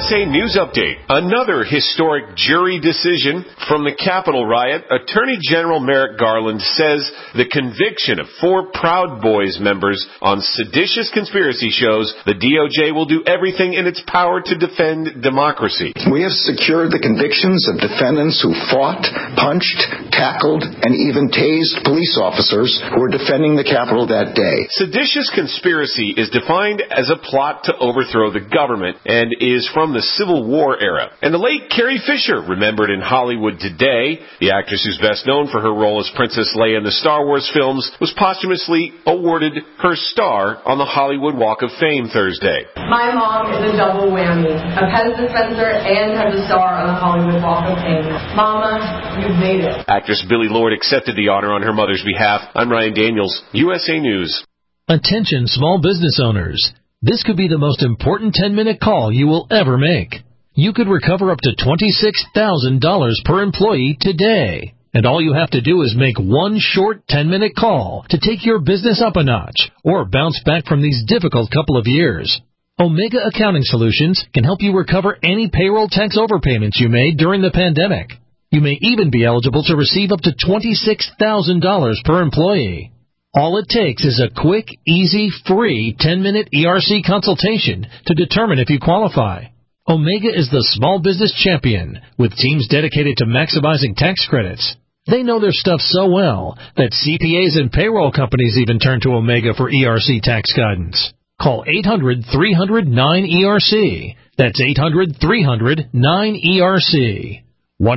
USA News Update. Another historic jury decision from the Capitol riot. Attorney General Merrick Garland says the conviction of 4 Proud Boys members on seditious conspiracy shows the DOJ will do everything in its power to defend democracy. We have secured the convictions of defendants who fought, punched, tackled, and even tased police officers who were defending the Capitol that day. Seditious conspiracy is defined as a plot to overthrow the government and is from the Civil War era. And the late Carrie Fisher, remembered in Hollywood today, the actress who's best known for her role as Princess Leia in the Star Wars films, was posthumously awarded her star on the Hollywood Walk of Fame Thursday. My mom is a double whammy, a Pez dispenser and has a star on the Hollywood Walk of Fame. Mama, you've made it. Actress Billie Lourd accepted the honor on her mother's behalf. I'm Ryan Daniels, USA News. Attention small business owners. This could be the most important 10-minute call you will ever make. You could recover up to $26,000 per employee today. And all you have to do is make one short 10-minute call to take your business up a notch or bounce back from these difficult couple of years. Omega Accounting Solutions can help you recover any payroll tax overpayments you made during the pandemic. You may even be eligible to receive up to $26,000 per employee. All it takes is a quick, easy, free 10-minute ERC consultation to determine if you qualify. Omega is the small business champion with teams dedicated to maximizing tax credits. They know their stuff so well that CPAs and payroll companies even turn to Omega for ERC tax guidance. Call 800-300-9ERC. That's 800-300-9ERC.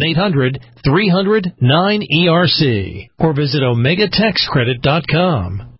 1-800-300-9ERC or visit OmegaTaxCredit.com.